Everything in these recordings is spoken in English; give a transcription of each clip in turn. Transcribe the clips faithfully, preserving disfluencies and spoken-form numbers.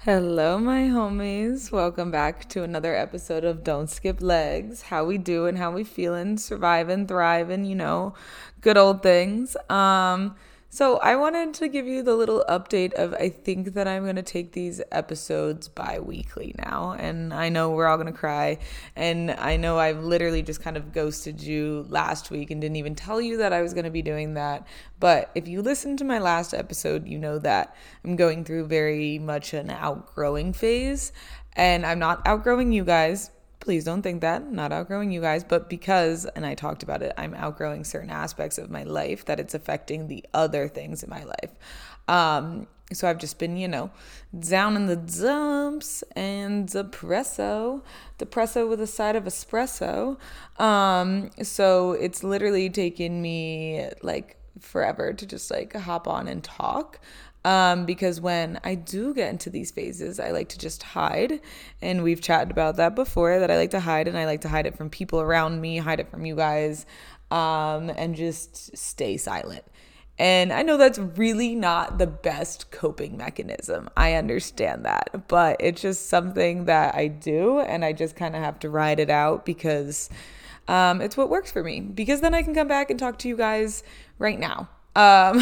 Hello, my homies. Welcome back to another episode of Don't Skip Legs. How we doing? How we feeling? Surviving, thriving, you know, good old things. Um, so I wanted to give you the little update of I think that I'm going to take these episodes bi-weekly now. And I know we're all going to cry. And I know I've literally just kind of ghosted you last week and didn't even tell you that I was going to be doing that. But if you listened to my last episode, you know that I'm going through very much an outgrowing phase. And I'm not outgrowing you guys. Please don't think that. I'm not outgrowing you guys. But because, and I talked about it, I'm outgrowing certain aspects of my life that it's affecting the other things in my life. Um, so I've just been, you know, down in the dumps and depresso. Depresso with a side of espresso. Um, so it's literally taken me like forever to just like hop on and talk. Um, because when I do get into these phases, I like to just hide. And we've chatted about that before, that I like to hide, and I like to hide it from people around me, hide it from you guys, um, and just stay silent. And I know that's really not the best coping mechanism. I understand that, but it's just something that I do, and I just kind of have to ride it out because um, it's what works for me. Because then I can come back and talk to you guys right now. Um,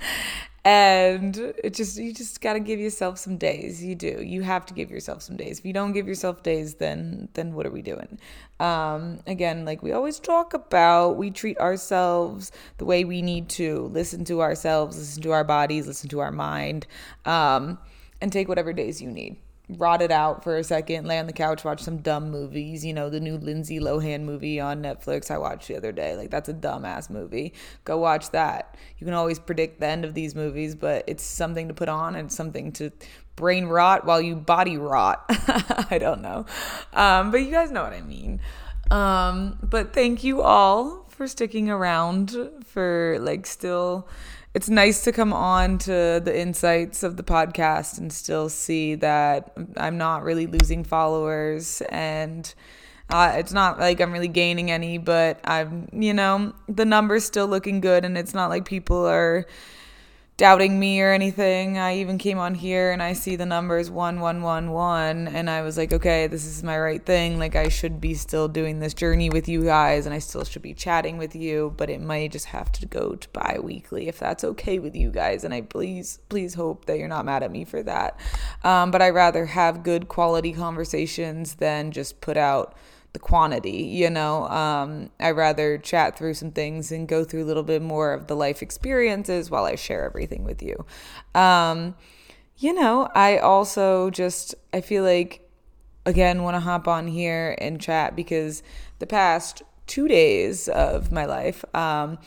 And it just you just got to give yourself some days. You do. You have to give yourself some days. If you don't give yourself days, then then what are we doing? Um, again, like we always talk about, we treat ourselves the way we need to. Listen to ourselves, listen to our bodies, listen to our mind, um, and take whatever days you need. Rot it out for a second, lay on the couch, watch some dumb movies. You know, the new Lindsay Lohan movie on Netflix I watched the other day. Like, that's a dumbass movie. Go watch that. You can always predict the end of these movies, but it's something to put on and something to brain rot while you body rot. I don't know. Um, but you guys know what I mean. Um, but thank you all for sticking around, for like still... It's nice to come on to the insights of the podcast and still see that I'm not really losing followers, and uh, it's not like I'm really gaining any, but I'm, you know, the number's still looking good, and it's not like people are doubting me or anything. I even came on here and I see the numbers one one one one, and I was like, okay, this is my right thing. Like, I should be still doing this journey with you guys, and I still should be chatting with you, but it might just have to go to bi-weekly if that's okay with you guys. And I please please hope that you're not mad at me for that. Um, but I'd rather have good quality conversations than just put out the quantity, you know. um I rather chat through some things and go through a little bit more of the life experiences while I share everything with you. um you know, I also just I feel like, again, want to hop on here and chat because the past two days of my life, um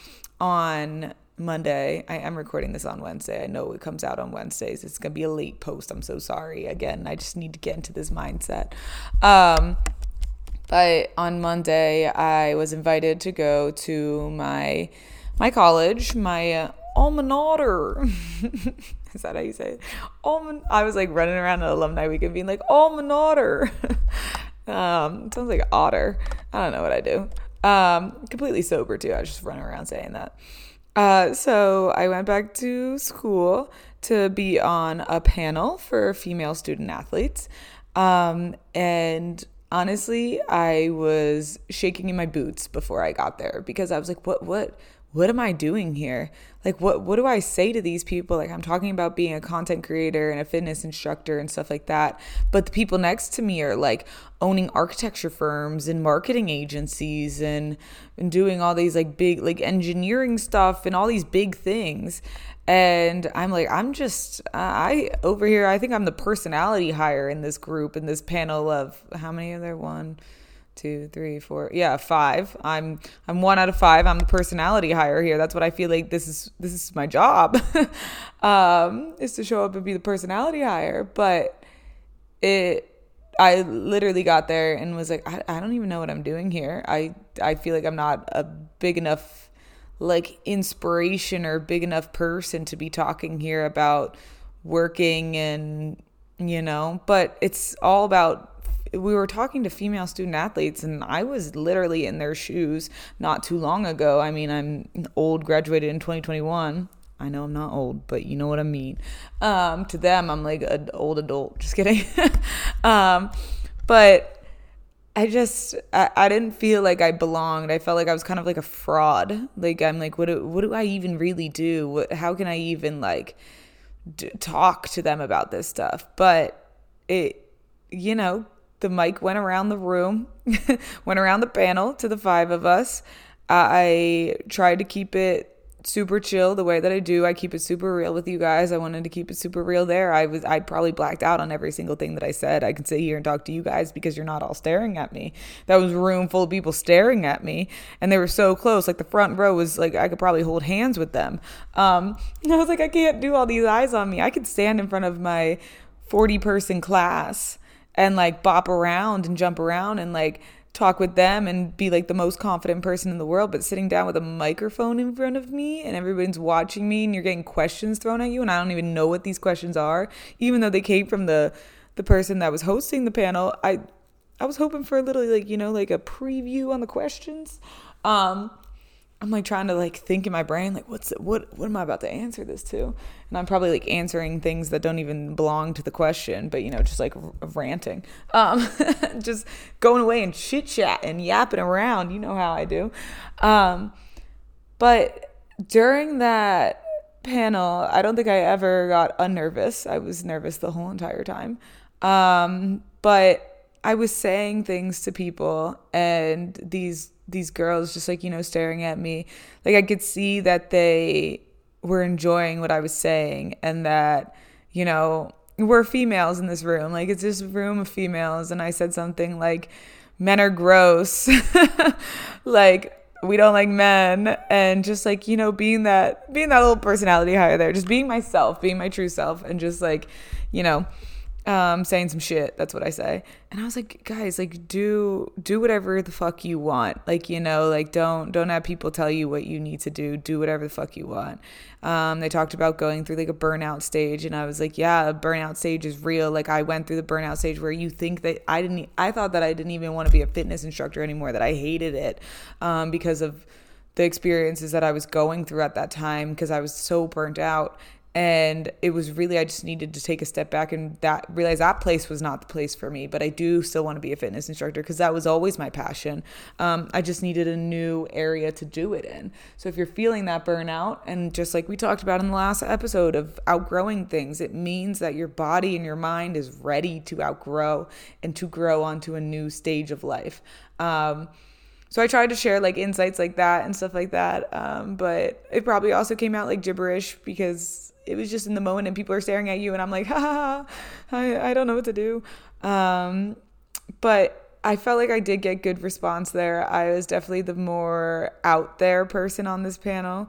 on Monday, I am recording this on Wednesday. I know it comes out on Wednesdays. It's gonna be a late post. I'm so sorry. Again, I just need to get into this mindset. um But on Monday, I was invited to go to my my college, my uh, alma mater. Is that how you say it? Alma. I was like running around at alumni week and being like, alma mater. um, it sounds like otter. I don't know what I do. Um, completely sober too. I was just running around saying that. Uh, so I went back to school to be on a panel for female student athletes. Um, and honestly, I was shaking in my boots before I got there because I was like, what, what, what am I doing here? Like, what, what do I say to these people? Like, I'm talking about being a content creator and a fitness instructor and stuff like that. But the people next to me are like owning architecture firms and marketing agencies and, and doing all these like big, like engineering stuff and all these big things. And I'm like, I'm just, I over here, I think I'm the personality hire in this group, in this panel of, how many are there? One, two, three, four. Yeah, five. I'm, I'm one out of five. I'm the personality hire here. That's what I feel like this is, this is my job, um, is to show up and be the personality hire. But it, I literally got there and was like, I, I don't even know what I'm doing here. I, I feel like I'm not a big enough like inspiration or big enough person to be talking here about working and, you know, but it's all about, we were talking to female student athletes and I was literally in their shoes not too long ago. I mean, I'm old, graduated in twenty twenty-one. I know I'm not old, but you know what I mean. Um, to them, I'm like an old adult. Just kidding. um, but I just, I, I didn't feel like I belonged. I felt like I was kind of like a fraud. Like, I'm like, what do, what do I even really do? What, how can I even like d- talk to them about this stuff? But it, you know, the mic went around the room, went around the panel to the five of us. I tried to keep it super chill the way that I do. I keep it super real with you guys. I wanted to keep it super real there. I was I probably blacked out on every single thing that I said. I can sit here and talk to you guys because you're not all staring at me. That was a room full of people staring at me, and they were so close. Like the front row was like I could probably hold hands with them. Um, and I was like, I can't do all these eyes on me. I could stand in front of my forty person class and like bop around and jump around and like talk with them and be like the most confident person in the world, but sitting down with a microphone in front of me and everybody's watching me and you're getting questions thrown at you and I don't even know what these questions are, even though they came from the the person that was hosting the panel. I I was hoping for a little like, you know, like a preview on the questions. Um I'm like trying to like think in my brain, like what's it, what what am I about to answer this to? And I'm probably like answering things that don't even belong to the question, but you know, just like r- ranting, um, just going away and chit chat and yapping around. You know how I do. Um, but during that panel, I don't think I ever got unnervous. I was nervous the whole entire time. Um, but I was saying things to people and these these girls just like, you know, staring at me. Like I could see that they were enjoying what I was saying and that, you know, we're females in this room. Like it's just a room of females. And I said something like, men are gross. Like we don't like men. And just like, you know, being that, being that little personality higher there, just being myself, being my true self and just like, you know, um, saying some shit. That's what I say. And I was like, guys, like do, do whatever the fuck you want. Like, you know, like don't, don't have people tell you what you need to do. Do whatever the fuck you want. Um, they talked about going through like a burnout stage. And I was like, yeah, a burnout stage is real. Like I went through the burnout stage where you think that I didn't, I thought that I didn't even want to be a fitness instructor anymore, that I hated it, um, because of the experiences that I was going through at that time, because I was so burnt out. And it was really, I just needed to take a step back and that realize that place was not the place for me. But I do still want to be a fitness instructor because that was always my passion. Um, I just needed a new area to do it in. So if you're feeling that burnout, and just like we talked about in the last episode of outgrowing things, it means that your body and your mind is ready to outgrow and to grow onto a new stage of life. Um, So I tried to share like insights like that and stuff like that. Um, but it probably also came out like gibberish because it was just in the moment and people are staring at you and I'm like, ha ha, ha I, I don't know what to do. Um, but I felt like I did get good response there. I was definitely the more out there person on this panel.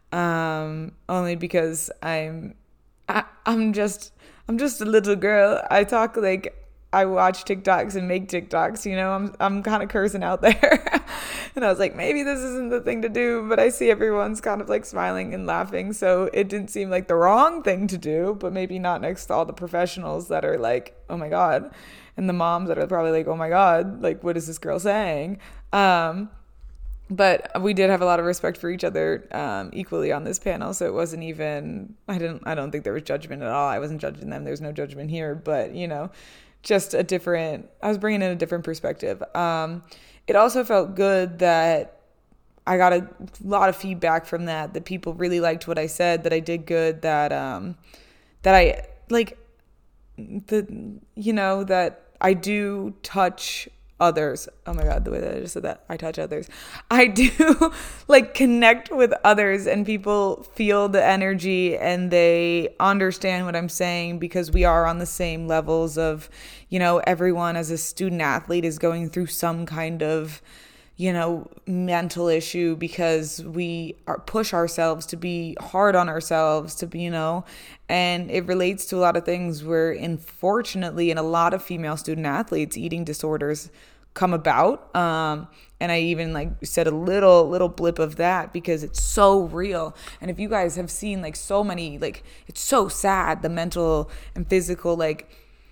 Um, only because I'm, I, I'm just, I'm just a little girl. I talk like, I watch TikToks and make TikToks, you know, I'm I'm kind of cursing out there. And I was like, maybe this isn't the thing to do, but I see everyone's kind of like smiling and laughing. So it didn't seem like the wrong thing to do, but maybe not next to all the professionals that are like, oh my God. And the moms that are probably like, oh my God, like, what is this girl saying? Um, but we did have a lot of respect for each other, um, equally on this panel. So it wasn't even, I didn't, I don't think there was judgment at all. I wasn't judging them. There's no judgment here, but you know, just a different, I was bringing in a different perspective. Um, it also felt good that I got a lot of feedback from that, that people really liked what I said, that I did good, that, um, that I like the, you know, that I do touch others. Oh my God, the way that I just said that, I touch others. I do like connect with others and people feel the energy and they understand what I'm saying because we are on the same levels of, you know, everyone as a student athlete is going through some kind of, you know, mental issue because we are push ourselves to be hard on ourselves to be, you know, and it relates to a lot of things where unfortunately in a lot of female student athletes, eating disorders come about. Um, and I even like said a little, little blip of that because it's so real. And if you guys have seen like so many, like, it's so sad, the mental and physical, like,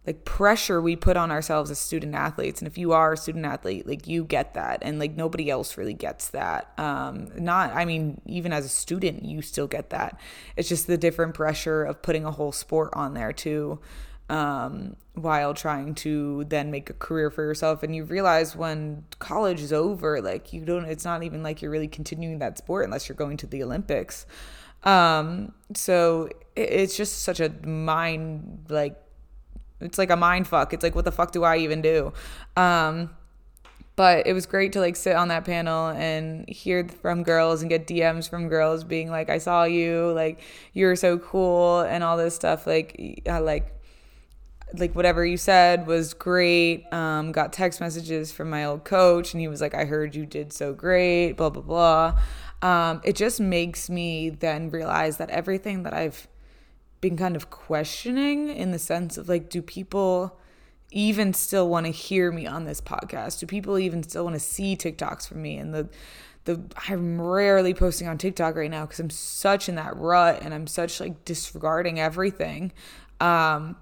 like pressure we put on ourselves as student athletes. And if you are a student athlete, like you get that, and like nobody else really gets that. Um, not, I mean, even as a student, you still get that. It's just the different pressure of putting a whole sport on there too, um, while trying to then make a career for yourself. And you realize when college is over, like you don't, it's not even like you're really continuing that sport unless you're going to the Olympics. Um, so it, it's just such a mind, like, it's like a mind fuck. It's like, what the fuck do I even do? Um, but it was great to like sit on that panel and hear from girls and get D Ms from girls being like, I saw you, like, you're so cool and all this stuff. Like, I like, like whatever you said was great. Um, got text messages from my old coach and he was like, I heard you did so great, blah, blah, blah. Um, it just makes me then realize that everything that I've been kind of questioning, in the sense of like, do people even still want to hear me on this podcast? Do people even still want to see TikToks from me? And the the I'm rarely posting on TikTok right now because I'm such in that rut and I'm such like disregarding everything. Um,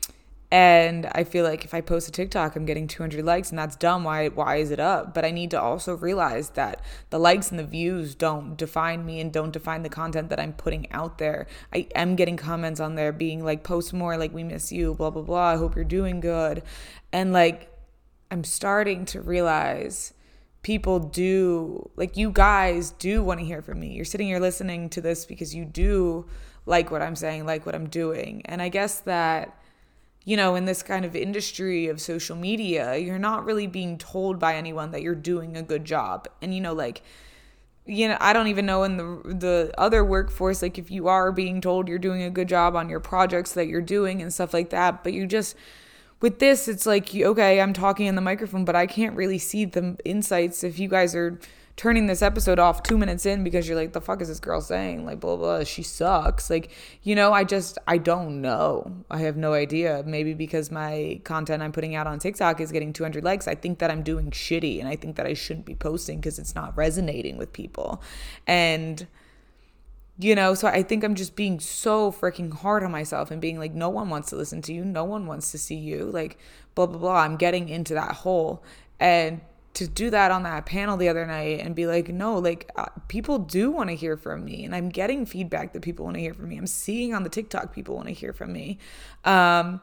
and I feel like if I post a TikTok, I'm getting two hundred likes, and that's dumb. Why, why is it up? But I need to also realize that the likes and the views don't define me and don't define the content that I'm putting out there. I am getting comments on there being like, post more, like, we miss you, blah, blah, blah. I hope you're doing good. And like, I'm starting to realize people do, like, you guys do want to hear from me. You're sitting here listening to this because you do like what I'm saying, like what I'm doing. And I guess that, you know, in this kind of industry of social media, you're not really being told by anyone that you're doing a good job. And, you know, like, you know, I don't even know in the the other workforce, like, if you are being told you're doing a good job on your projects that you're doing and stuff like that. But you just, with this, it's like, okay, I'm talking in the microphone, but I can't really see the insights if you guys are turning this episode off two minutes in because you're like, the fuck is this girl saying? Like, blah, blah, she sucks. Like, you know, I just, I don't know. I have no idea. Maybe because my content I'm putting out on TikTok is getting two hundred likes, I think that I'm doing shitty, and I think that I shouldn't be posting because it's not resonating with people. And, you know, so I think I'm just being so freaking hard on myself and being like, no one wants to listen to you. No one wants to see you. Like, blah, blah, blah. I'm getting into that hole. And to do that on that panel the other night and be like, no, like, uh, people do want to hear from me, and I'm getting feedback that people want to hear from me. I'm seeing on the TikTok people want to hear from me. Um,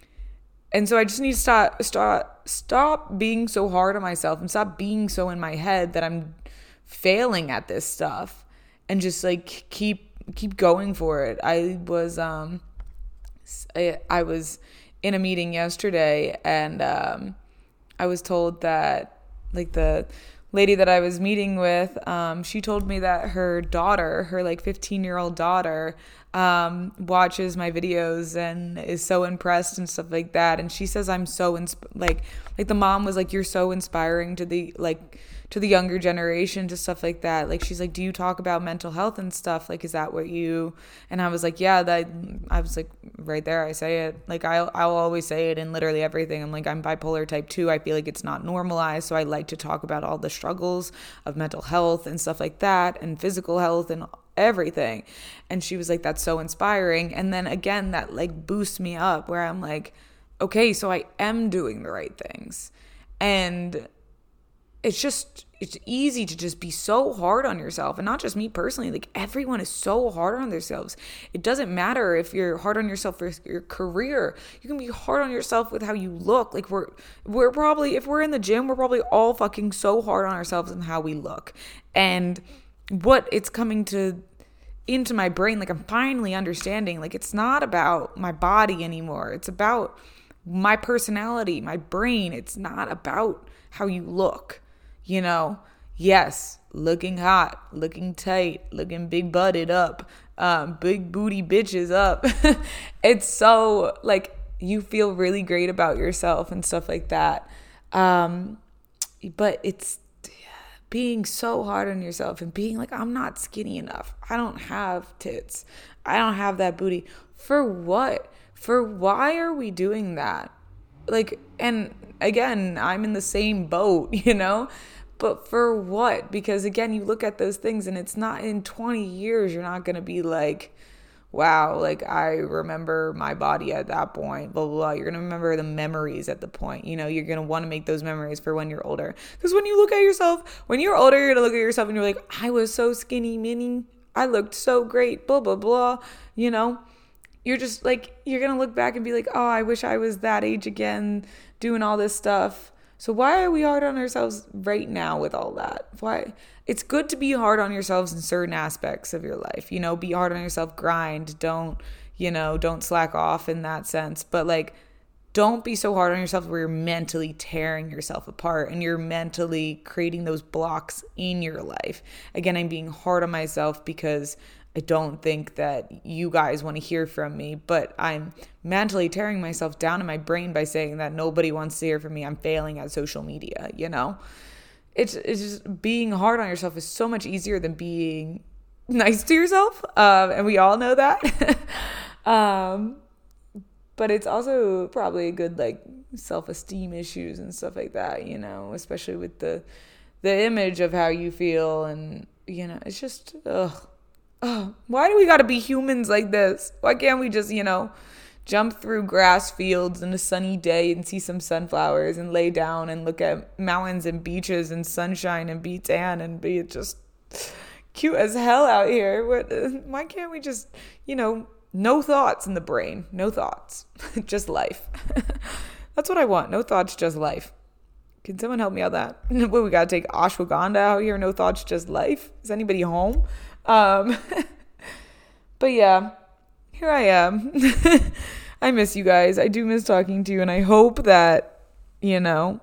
and so I just need to stop, stop, stop being so hard on myself and stop being so in my head that I'm failing at this stuff, and just like keep, keep going for it. I was, um, I, I was in a meeting yesterday, and, um, I was told that, like, the lady that I was meeting with, um, she told me that her daughter, her like fifteen year old daughter, um, watches my videos and is so impressed and stuff like that. And she says I'm so insp- like, like the mom was like, you're so inspiring to the, like, to the younger generation, to stuff like that. Like, she's like, do you talk about mental health and stuff? Like, is that what you, and I was like, yeah, that, I was like, right there, I say it. Like, I'll, I'll always say it in literally everything. I'm like, I'm bipolar type two. I feel like it's not normalized. So I like to talk about all the struggles of mental health and stuff like that, and physical health and everything. And she was like, that's so inspiring. And then again, that like boosts me up where I'm like, okay, so I am doing the right things. And it's just, it's easy to just be so hard on yourself. And not just me personally, like, everyone is so hard on themselves. It doesn't matter if you're hard on yourself for your career. You can be hard on yourself with how you look. Like, we're, we're probably, if we're in the gym, we're probably all fucking so hard on ourselves and how we look. And what it's coming to, into my brain, like, I'm finally understanding, like, it's not about my body anymore. It's about my personality, my brain. It's not about how you look. You know, yes, looking hot, looking tight, looking big butted up, um, big booty bitches up. It's so, like, you feel really great about yourself and stuff like that. Um, but it's being so hard on yourself and being like, I'm not skinny enough. I don't have tits. I don't have that booty. For what? For why are we doing that? Like, and again, I'm in the same boat, you know? But for what? Because again, you look at those things and it's not, in twenty years, you're not going to be like, wow, like I remember my body at that point, blah, blah, blah. You're going to remember the memories at the point. You know, you're going to want to make those memories for when you're older. Because when you look at yourself, when you're older, you're going to look at yourself and you're like, I was so skinny mini. I looked so great, blah, blah, blah. You know, you're just like, you're going to look back and be like, oh, I wish I was that age again, doing all this stuff. So why are we hard on ourselves right now with all that? Why? It's good to be hard on yourselves in certain aspects of your life. You know, be hard on yourself, grind. Don't, you know, don't slack off in that sense. But like, don't be so hard on yourself where you're mentally tearing yourself apart and you're mentally creating those blocks in your life. Again, I'm being hard on myself because I don't think that you guys want to hear from me, but I'm mentally tearing myself down in my brain by saying that nobody wants to hear from me. I'm failing at social media, you know? It's, it's just being hard on yourself is so much easier than being nice to yourself. Um, and we all know that. um, but it's also probably a good, like, self-esteem issues and stuff like that, you know, especially with the, the image of how you feel. And, you know, it's just, ugh. Oh, why do we got to be humans like this? Why can't we just, you know, jump through grass fields in a sunny day and see some sunflowers and lay down and look at mountains and beaches and sunshine and be tan and be just cute as hell out here? What, why can't we just, you know, no thoughts in the brain, no thoughts, just life. That's what I want. No thoughts, just life. Can someone help me out that? What, we got to take ashwagandha out here? No thoughts, just life? Is anybody home? Um, but yeah, here I am. I miss you guys. I do miss talking to you. And I hope that, you know,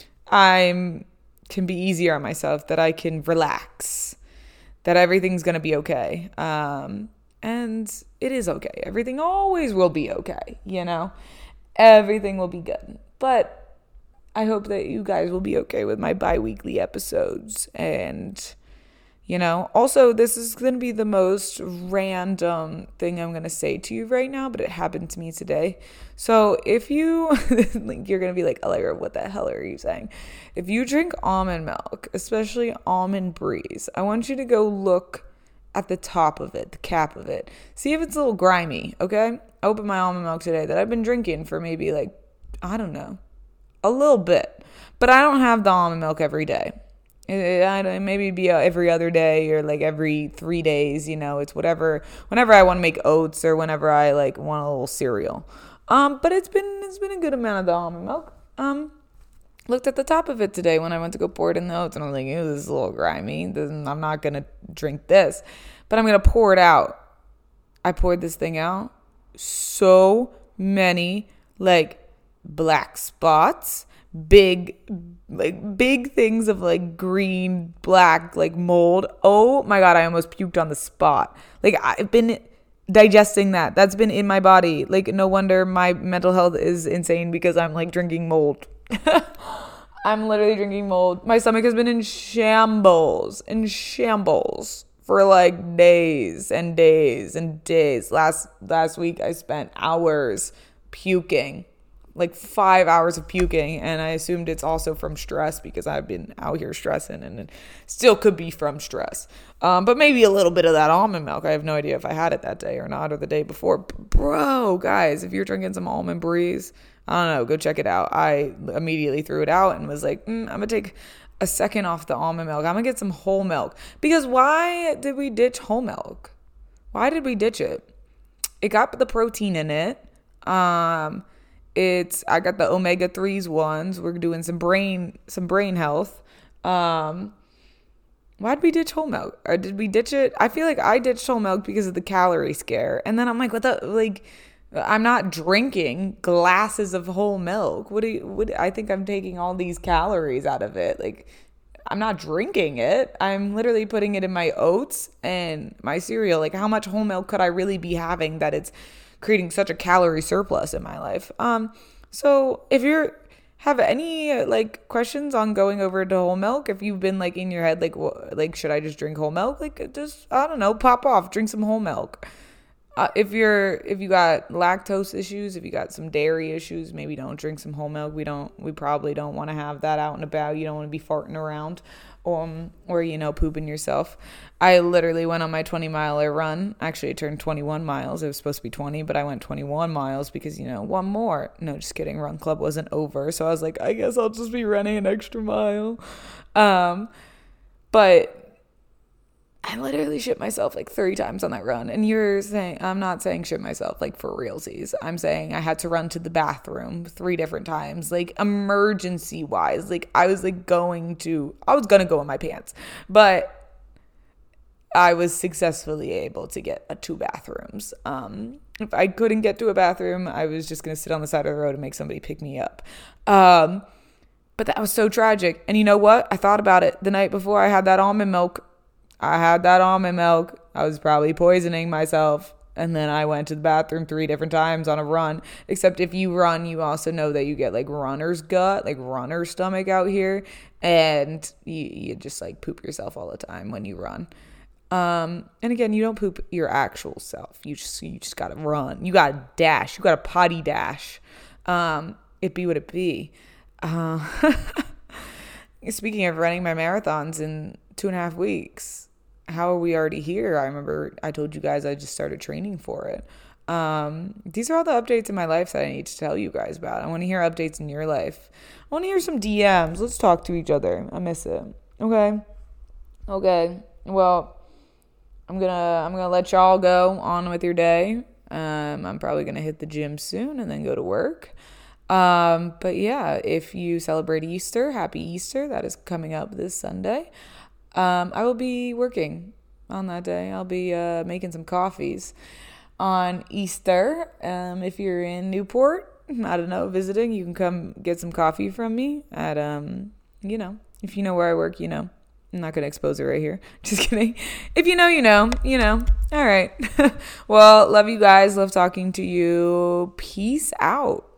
I'm can be easier on myself, that I can relax, that everything's going to be okay. Um, and it is okay. Everything always will be okay. You know, everything will be good, but I hope that you guys will be okay with my bi-weekly episodes. And you know, also, this is going to be the most random thing I'm going to say to you right now, but it happened to me today. So if you, you're going to be like, Allegra, what the hell are you saying? If you drink almond milk, especially Almond Breeze, I want you to go look at the top of it, the cap of it. See if it's a little grimy, okay? I opened my almond milk today that I've been drinking for maybe like, I don't know, a little bit. But I don't have the almond milk every day. It, I don't, maybe be every other day or like every three days, you know, it's whatever, whenever I want to make oats or whenever I like want a little cereal. Um, but it's been, it's been a good amount of the almond milk. Um, looked at the top of it today when I went to go pour it in the oats and I was like, ew, this is a little grimy. This, I'm not going to drink this, but I'm going to pour it out. I poured this thing out. So many like black spots, big, like big things of like green, black, like mold. Oh my God, I almost puked on the spot. Like I've been digesting that. That's been in my body. Like no wonder my mental health is insane because I'm like drinking mold. I'm literally drinking mold. My stomach has been in shambles, in shambles for like days and days and days. Last last week I spent hours puking. Like five hours of puking, and I assumed it's also from stress because I've been out here stressing, and it still could be from stress. Um, but maybe a little bit of that almond milk. I have no idea if I had it that day or not, or the day before. Bro, guys, if you're drinking some Almond Breeze, I don't know, go check it out. I immediately threw it out and was like, mm, I'm gonna take a second off the almond milk. I'm gonna get some whole milk. Because why did we ditch whole milk? Why did we ditch it? It got the protein in it. Um... It's, I got the omega threes ones. We're doing some brain, some brain health. Um, why did we ditch whole milk? Or did we ditch it? I feel like I ditched whole milk because of the calorie scare. And then I'm like, what the, like, I'm not drinking glasses of whole milk. What do you, what, I think I'm taking all these calories out of it. Like, I'm not drinking it. I'm literally putting it in my oats and my cereal. Like, how much whole milk could I really be having that it's creating such a calorie surplus in my life? Um, so if you have any like questions on going over to whole milk, if you've been like in your head, like, wh- like, should I just drink whole milk? Like, just, I don't know, pop off, drink some whole milk. Uh, if you're if you got lactose issues, if you got some dairy issues, maybe don't drink some whole milk. We don't we probably don't want to have that out and about. You don't want to be farting around, um, or you know pooping yourself. I literally went on my twenty miler run. Actually, it turned twenty-one miles. It was supposed to be twenty, but I went twenty-one miles because you know one more. No, just kidding. Run club wasn't over, so I was like, I guess I'll just be running an extra mile. Um, but. I literally shit myself like three times on that run. And you're saying, I'm not saying shit myself like for realsies. I'm saying I had to run to the bathroom three different times, like emergency wise. Like I was like going to, I was going to go in my pants, but I was successfully able to get a two bathrooms. Um, if I couldn't get to a bathroom, I was just going to sit on the side of the road and make somebody pick me up. Um, but that was so tragic. And you know what? I thought about it the night before I had that almond milk. I had that almond milk. I was probably poisoning myself. And then I went to the bathroom three different times on a run. Except if you run, you also know that you get like runner's gut, like runner's stomach out here. And you, you just like poop yourself all the time when you run. Um, and again, you don't poop your actual self. You just you just gotta run. You gotta dash. You gotta potty dash. Um, it be what it be. Uh, speaking of running my marathons in two and a half weeks. How are we already here? I remember I told you guys I just started training for it. Um, these are all the updates in my life that I need to tell you guys about. I want to hear updates in your life. I want to hear some D Ms. Let's talk to each other. I miss it. Okay. Okay. Well, I'm gonna I'm gonna let y'all go on with your day. Um, I'm probably gonna hit the gym soon and then go to work. Um, but yeah, if you celebrate Easter, happy Easter. That is coming up this Sunday. Um, I will be working on that day. I'll be uh, making some coffees on Easter. Um, if you're in Newport, I don't know, visiting, you can come get some coffee from me at, um, you know, if you know where I work, you know. I'm not going to expose it right here. Just kidding. If you know, you know, you know. All right. Well, love you guys. Love talking to you. Peace out.